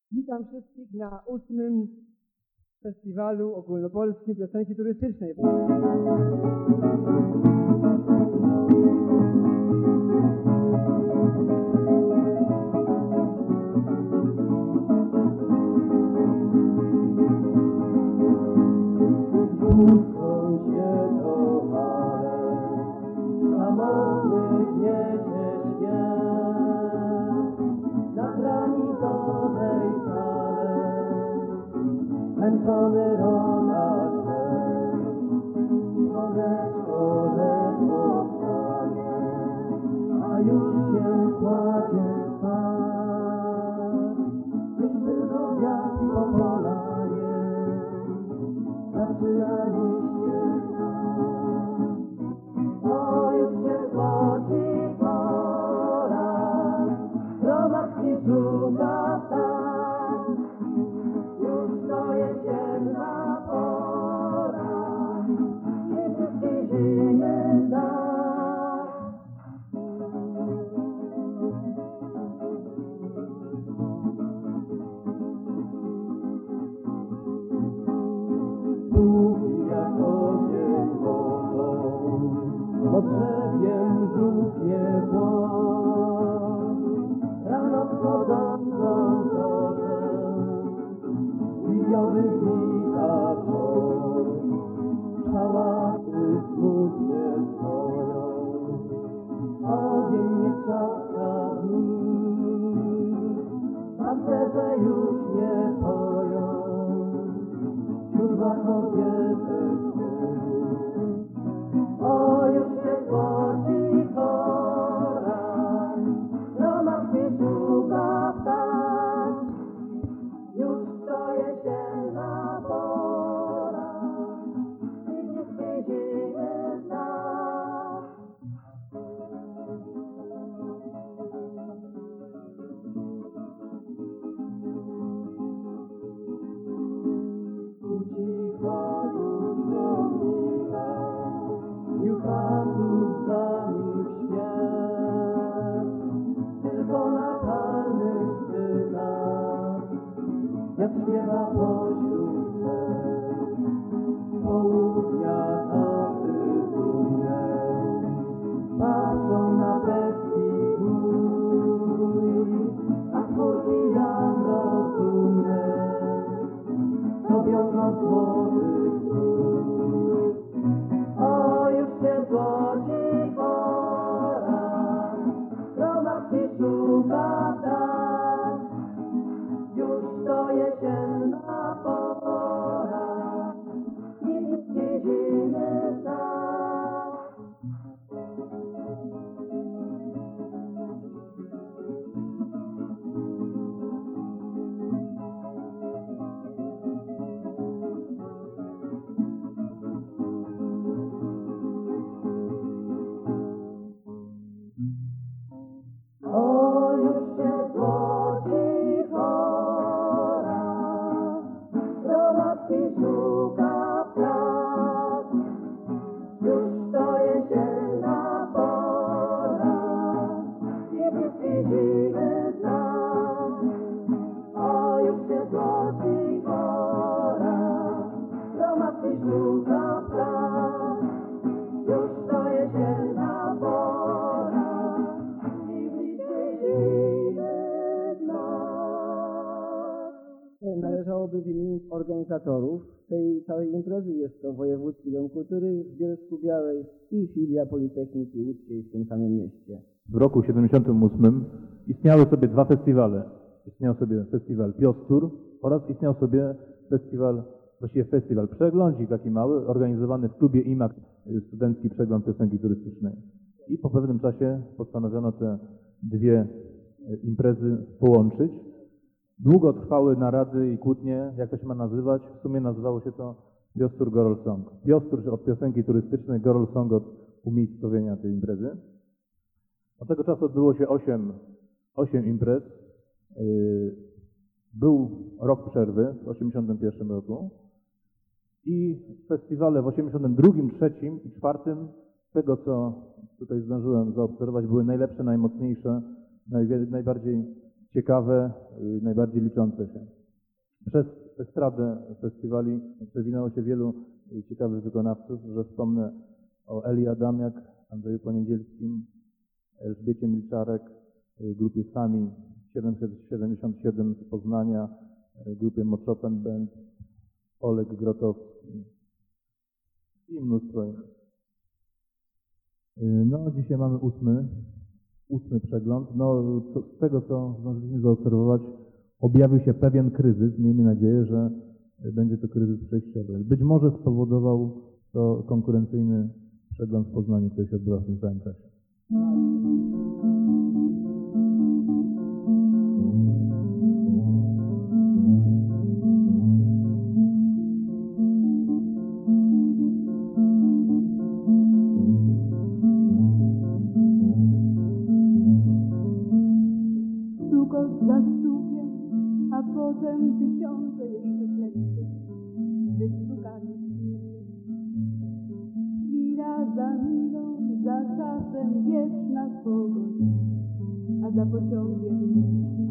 Witam wszystkich na 8. Festiwalu Ogólnopolskiej Piosenki Turystycznej. Zmęczony ronaczek, słoneczko ledwo wstaje, a już się kładzie spać. Już tylko wiatr popolaje, zaczyna liście grać. O, już się złoci pora, gromadki szuka ptak. Już to jesienna pora, niebieskiej zimy znak. Póki jak ogień wodą, pod drzewiem żółknie płot. Rano wchodzącą korzę, lijowy wita czor, szałaty smutnie stoją, ogień nie trzaska w nich, pasterze już nie poją, siódma kobiety śpiew. O, już się złoci pora, gromadki szuka ptak. Już to jesienna pora, niebieskiej zimy znak. Ucichła już domina, juchatów za nich śpiew, tylko na kalnych szczytach wiatr śpiewa pośród drzew. Południa chaty dumne patrzą na peski gnój, a chmurki jak rozumne robią go złotych stój. O, już się złoci pora, gromadki szuka ptak. Już to jesienna pora, niebieskiej zimy znak. O, już się złoci pora, gromadki szuka ptak. Już to jesienna pora, niebieskiej zimy znak. O, już się złoci pora, gromadki szuka ptak. Już to jesienna pora, niebieskiej zimy znak. Należałoby w imieniu organizatorów tej całej imprezy, jest to Wojewódzki Dom Kultury w Bielsku-Białej i filia Politechniki Łódzkiej w tym samym mieście. W roku 1978 istniały sobie dwa festiwale. Istniał sobie festiwal Piostur oraz istniał sobie festiwal Przeglądzik, taki mały, organizowany w klubie IMAK, Studencki Przegląd Piosenki Turystycznej. I po pewnym czasie postanowiono te dwie imprezy połączyć. Długo trwały narady i kłótnie, jak to się ma nazywać. W sumie nazywało się to Piostur Gorol Song. Piostur od piosenki turystycznej, Gorol Song od umiejscowienia tej imprezy. Od tego czasu odbyło się 8 imprez. Był rok przerwy w 1981 roku i festiwale w 1982, 1983 i 2004, z tego co tutaj zdążyłem zaobserwować, były najlepsze, najmocniejsze, najbardziej ciekawe, najbardziej liczące się. Przez estradę festiwali przewinęło się wielu ciekawych wykonawców, że wspomnę o Eli Adamiak, Andrzeju Poniedzielskim, Elżbiecie Milczarek, grupie Sami 777 z Poznania, grupie Mochopen Band, Oleg Grotowski i mnóstwo innych. No, dzisiaj mamy ósmy przegląd. No, z tego, co zdążyliśmy zaobserwować, objawił się pewien kryzys. Miejmy nadzieję, że będzie to kryzys przejściowy. Być może spowodował to konkurencyjny przegląd w Poznaniu, który się odbywa w tym samym czasie. Za stópiem, a potem tysiące jeszcze klepsów wystukane. Chwila za milą, za czasem wieczna pogoń, a za pociągiem myśli.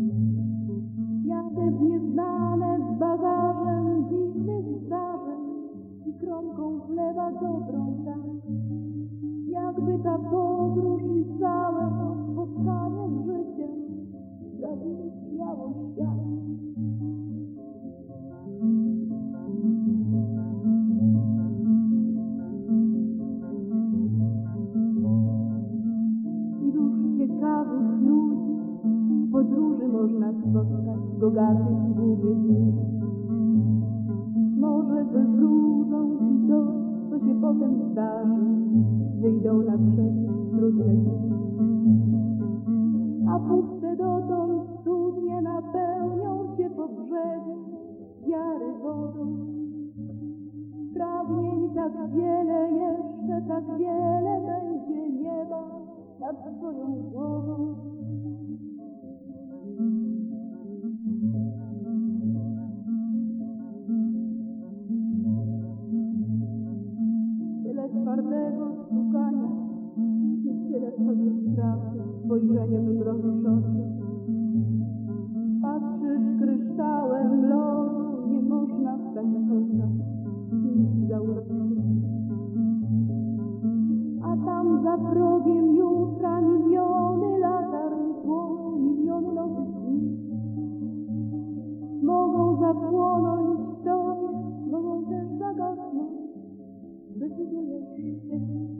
Jadę w nieznane z bagażem dziwnych zdarzeń i kromką chleba dobrą tak. Jakby ta podróż i całe to spotkanie z życiem zabili śmiało świat. Iluż ciekawych ludzi w podróży można spotkać, bogatych w długie dni. Może wywróżą ci to, co się potem zdarzy, wyjdą naprzeciw trudne dni. A puste dotąd studnie napełnią się po brzegu wiary wodą. Pragnień tak wiele, jeszcze tak wiele będzie nieba nad twoją głową. Tyle twardego szukania, tyle sobie strachu, spojrzeniem mrozisz oczy. Patrzysz kryształem lodu, nie można w takich oczach nic zauroczyć. A tam za progiem jutra miliony latarń płoną, miliony nowych dni. Mogą zapłonąć w tobie, mogą też zagasnąć, decydujesz ty.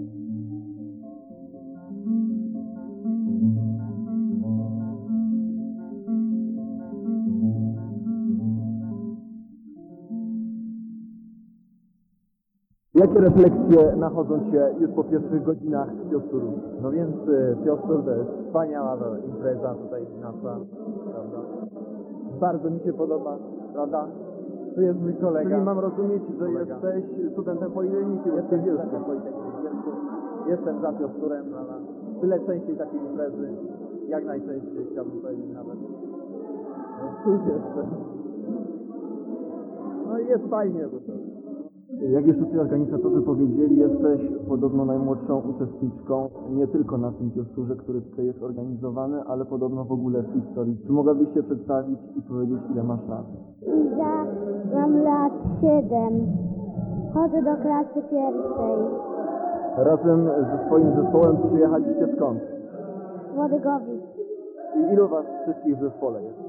Jakie refleksje nachodzą Cię już po pierwszych godzinach Piosturu? No więc Piostur to jest wspaniała impreza tutaj nasza, prawda? Bardzo mi się podoba, prawda? Tu jest mój kolega. Czyli mam rozumieć, że Kolega. jesteś studentem Politechniki Jestem w Bielsku. studentem Politechniki w Bielsku. Jestem za Piosturem, prawda? Tyle częściej takiej imprezy, jak najczęściej, chciałbym powiedzieć nawet. No cóż jeszcze. No i jest fajnie, bo to... Jak już tutaj organizatorzy powiedzieli, jesteś podobno najmłodszą uczestniczką nie tylko na tym Piosturze, który tutaj jest organizowany, ale podobno w ogóle w historii. Czy mogłabyś się przedstawić i powiedzieć, ile masz lat? Iza, mam lat 7. Chodzę do klasy pierwszej. Razem ze swoim zespołem przyjechaliście skąd? Z Łodygowic. I ilu was wszystkich w zespole jest?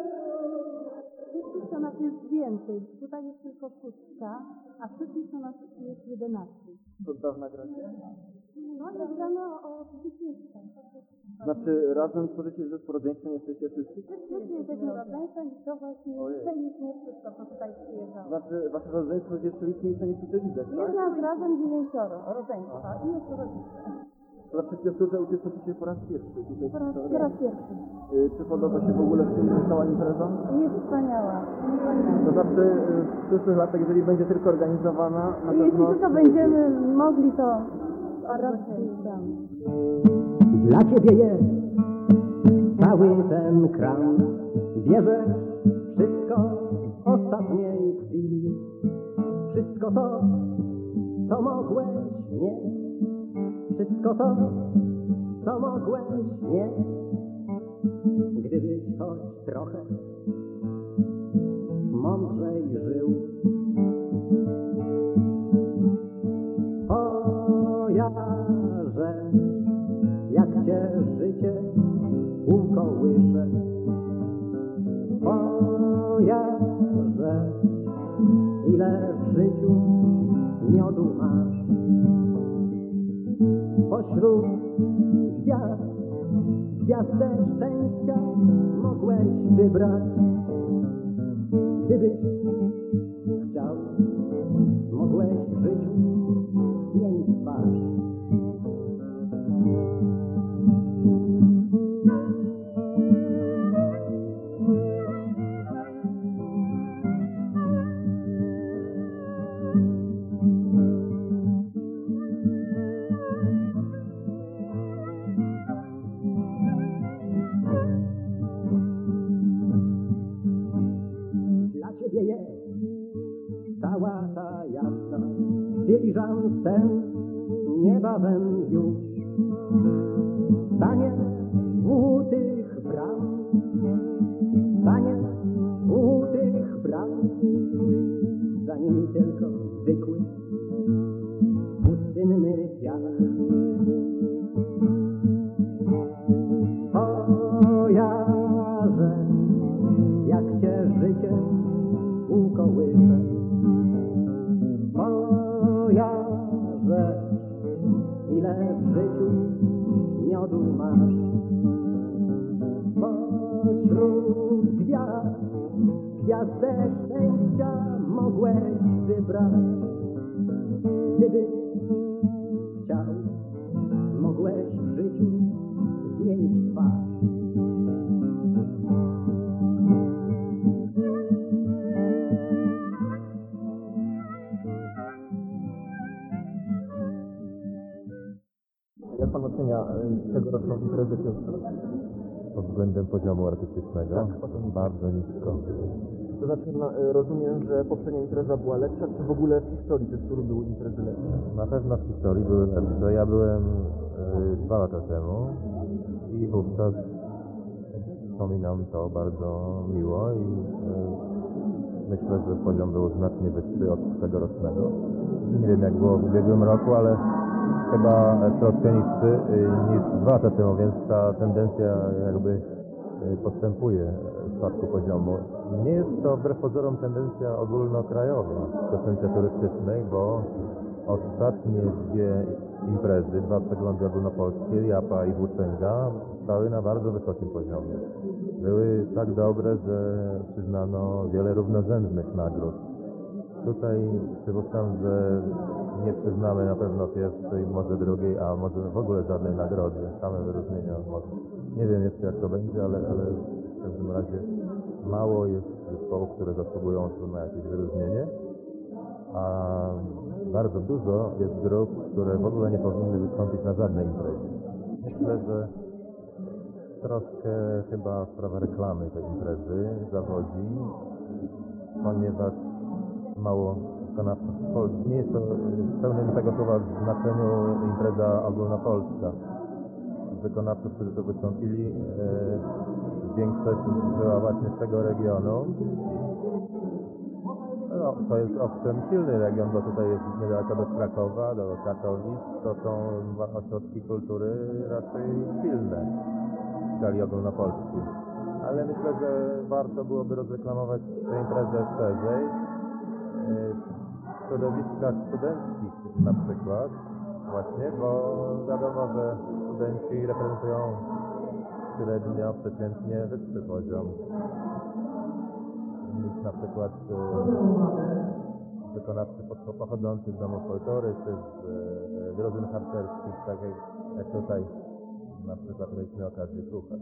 Co nas jest więcej. Tutaj jest tylko 6, a wszystkich co nas jest 11. Od dawna gracie? No, jak gramy o 10. Znaczy razem tworzycie zespół rodzeństwa, nie jesteście wszyscy? Wszyscy jesteśmy rodzeństwem i to właśnie nic nie wszystko, co tutaj przyjeżdżało. Znaczy wasze rodzeństwo jest jeszcze liczniejsze niż tutaj widać, tak? Jest nas razem 9 rodzeństwa i jeszcze rodzice. To znaczy w Piosturze uczestniczycie po raz pierwszy tutaj. Po raz pierwszy. Czy podoba się w ogóle w tym cała impreza? Jest wspaniała. To znaczy w przyszłych latach, jeżeli będzie tylko organizowana, na Jeśli pewno... tylko będziemy mogli, to raczej tam. Dla ciebie jest cały ten kram. Bierzesz wszystko w ostatniej chwili. Wszystko to, co mogłeś mieć. Wszystko to, co mogłeś mieć. Gdybyś choć trochę mądrzej żył. Twoja rzecz, jak cię życie ukołysze. Twoja rzecz, ile w życiu miodu masz. Pośród gwiazd, gwiazdę szczęścia mogłeś wybrać. Gdybyś chciał, mogłeś w życiu zmienić twarz. Cała ta jasna dyliżans ten niebawem już stanie u tych bram, stanie u tych bram, za nimi tylko zwykły, pustynny piach. Twoja rzecz, jak cię życie ukołysze. Moja rzecz, ile w życiu miodu masz. Pośród gwiazd, gwiazdę szczęścia mogłeś wybrać. Gdybyś chciał, mogłeś w życiu zmienić twarz. Jak pan ocenia tegoroczną imprezę Piostur? Pod względem poziomu artystycznego? Tak, bardzo nisko. To znaczy, rozumiem, że poprzednia impreza była lepsza, czy w ogóle w historii Piosturu były imprezy lepsze? Na pewno w historii były lepsze. Ja byłem 2 lata temu i wówczas wspominam to bardzo miło i myślę, że poziom był znacznie wyższy od tegorocznego. Nie wiem jak było w ubiegłym roku, ale chyba troszkę niższy niż 2 lata temu, więc ta tendencja jakby postępuje w spadku poziomu. Nie jest to wbrew pozorom tendencja ogólnokrajowa, tendencja turystycznej, bo ostatnie 2 imprezy, 2 przeglądy ogólnopolskie, Japa i Włóczęga, stały na bardzo wysokim poziomie. Były tak dobre, że przyznano wiele równorzędnych nagród. Tutaj przypuszczam, że nie przyznamy na pewno pierwszej, może drugiej, a może w ogóle żadnej nagrody, same wyróżnienia. Nie wiem jeszcze jak to będzie, ale w każdym razie mało jest zespołów, które zasługują na jakieś wyróżnienie, a bardzo dużo jest grup, które w ogóle nie powinny wystąpić na żadnej imprezie. Myślę, że troszkę chyba sprawa reklamy tej imprezy zawodzi, ponieważ mało wykonawców polskich. Nie jest to w pełnym tego słowa znaczeniu impreza ogólnopolska. Wykonawców, którzy tu wystąpili, większość była właśnie z tego regionu. No, to jest owszem silny region, bo tutaj jest niedaleko do Krakowa, do Katowic. To są ośrodki kultury raczej silne w skali ogólnopolskiej. Ale myślę, że warto byłoby rozreklamować tę imprezę szerzej. W środowiskach studenckich na przykład właśnie, bo wiadomo, że studenci reprezentują średnio, przeciętnie wyższy poziom niż na przykład wykonawcy pochodzący z domów folklory czy z drużyn harcerskich, tak jak tutaj na przykład mieliśmy okazję słuchać.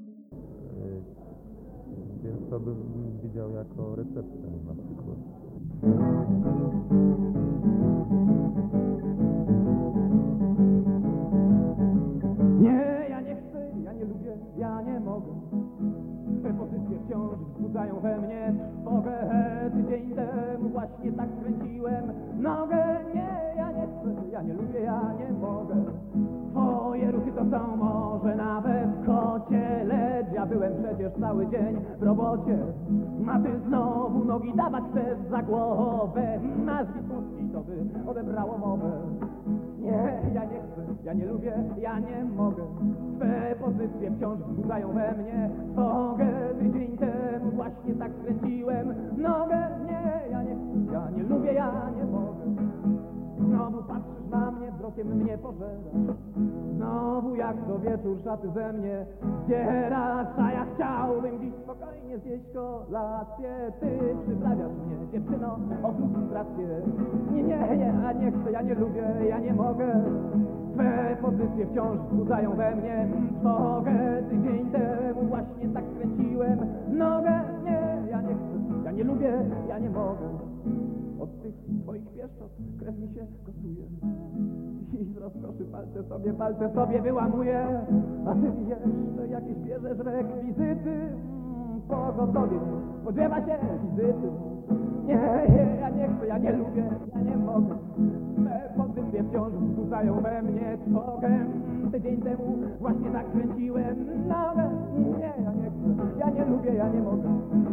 Więc to bym widział jako receptę na przykład. Nie, ja nie chcę, ja nie lubię, ja nie mogę. Te pozycje wciąż wzbudzają we mnie trwogę. Tydzień temu właśnie tak skręciłem nogę. Nie, ja nie chcę, ja nie lubię, ja nie mogę. Twoje ruchy to są może nawet kocie ledzie. ja byłem przecież cały dzień w robocie. A ty znowu nogi dawać chcesz za głowę. Masz Wisłocki, to by odebrało mowę. Nie, ja nie chcę, ja nie lubię, ja nie mogę. Twe pozycje wciąż wzbudzają we mnie trwogę. Tydzień temu właśnie tak skręciłem nogę. Nie, ja nie chcę, ja nie lubię, ja nie mogę. Znowu patrzysz na mnie, wzrokiem mnie pożerasz. Znowu jak co wieczór szaty ze mnie zdzierasz. A ja chciałbym dziś spokojnie zjeść kolację. Ty przyprawiasz mnie, dziewczyno, o frustrację. Nie, ja nie chcę, ja nie lubię, ja nie mogę. Twe pozycje wciąż wzbudzają we mnie trwogę. Tydzień temu właśnie tak skręciłem nogę. Nie, ja nie chcę, ja nie lubię, ja nie mogę. Od tych twoich pieszczot krew mi się kosuje i z rozkoszy palce sobie wyłamuję. A ty jeszcze jakieś bierzesz rekwizyty. Pogotowie nie spodziewa się wizyty. Nie, ja nie chcę, ja nie lubię, ja nie mogę. Te pozycje wciąż wzbudzają we mnie trwogę. Tydzień temu właśnie tak kręciłem nogę. Nie, ja nie chcę, ja nie lubię, ja nie mogę.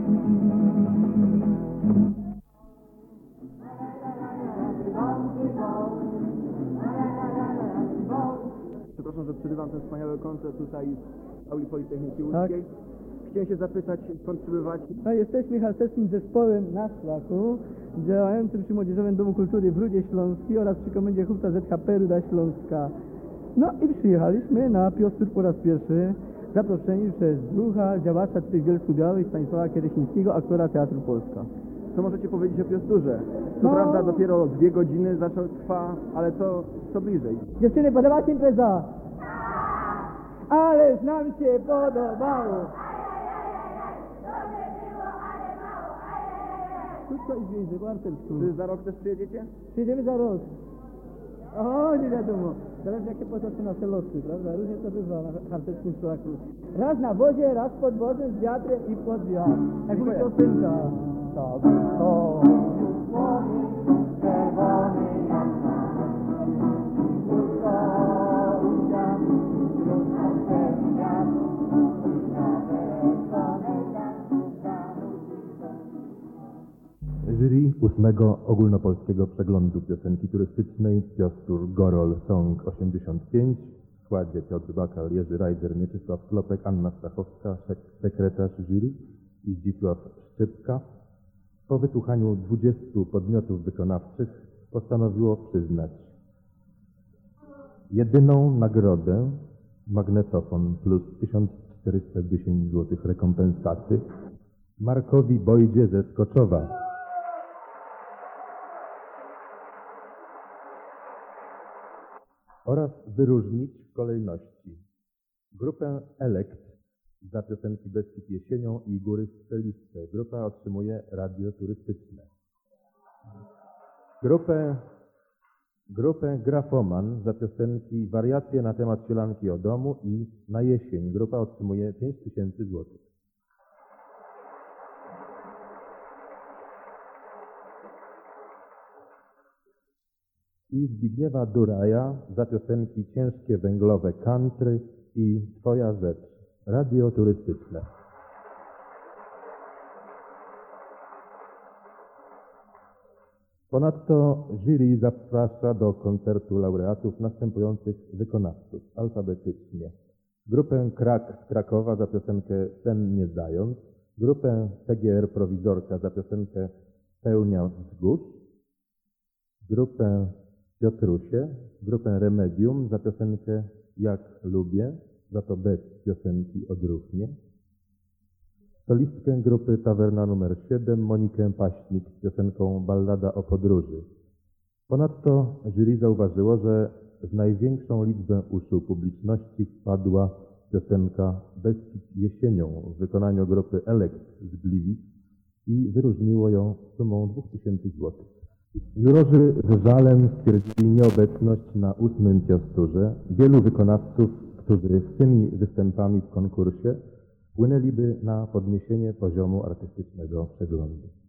Przepraszam, że przerywam ten wspaniały koncert tutaj w auli Politechniki Łódzkiej. Tak. Chciałem się zapytać, skąd przybywacie? No, jesteśmy harcerskim zespołem na Szlaku, działającym przy Młodzieżowym Domu Kultury w Rudzie Śląskiej oraz przy komendzie Hufta ZHP Ruda Śląska. No i przyjechaliśmy na Piostr po raz pierwszy, zaproszeni przez druha, działacza tych Bielsku Białych, Stanisława Kieresińskiego, aktora Teatru Polska. Co możecie powiedzieć o Piosturze? Co No. prawda dopiero 2 godziny trwa, ale co bliżej? Dziewczyny, podoba się impreza? Ależ nam się podobało! Krótko i zwięźle, po artelsku. Czy za rok też przyjedziecie? Przyjedziemy za rok. O, nie wiadomo. Zależy jakie potoczą nasze losy, prawda? Różnie to bywa na harcerskim szlaku. Raz na wozie, raz pod wozem, z wiatrem i pod wiatr. Jak mówi piosenka. Tak, to już słowi, czerwony jak Jury 8. Ogólnopolskiego Przeglądu Piosenki Turystycznej Piostr Gorol Song 85 w składzie Piotr Bakal, Jerzy Rajder, Mieczysław Klopek, Anna Stachowska, sekretarz jury i Zdzisław Szczypka po wysłuchaniu 20 podmiotów wykonawczych postanowiło przyznać jedyną nagrodę magnetofon plus 1410 zł rekompensaty Markowi Bojdzie ze Skoczowa. Oraz wyróżnić w kolejności grupę Elekt za piosenki Beskid jesienią i Góry Strzeliste. Grupa otrzymuje radio turystyczne. Grupę Grafoman za piosenki Wariacje na temat sielanki o domu i Na jesień. Grupa otrzymuje 5000 zł. I Zbigniewa Duraja za piosenki Ciężkie węglowe country i Twoja rzecz. Radio turystyczne. Ponadto jury zaprasza do koncertu laureatów następujących wykonawców alfabetycznie. Grupę Krak z Krakowa za piosenkę Sen nie zdając, grupę PGR Prowizorka za piosenkę Pełnia wzgórz, grupę Piotrusie, grupę Remedium za piosenkę Jak lubię, za to bez piosenki odruchnie, solistkę grupy Tawerna nr 7 Monikę Paśnik z piosenką Ballada o podróży. Ponadto jury zauważyło, że w największą liczbę uszu publiczności wpadła piosenka Beskid jesienią w wykonaniu grupy Elekt z Gliwic i wyróżniło ją sumą 2000 zł. Jurorzy z żalem stwierdzili nieobecność na 8. Piosturze wielu wykonawców, którzy z tymi występami w konkursie wpłynęliby na podniesienie poziomu artystycznego przeglądu.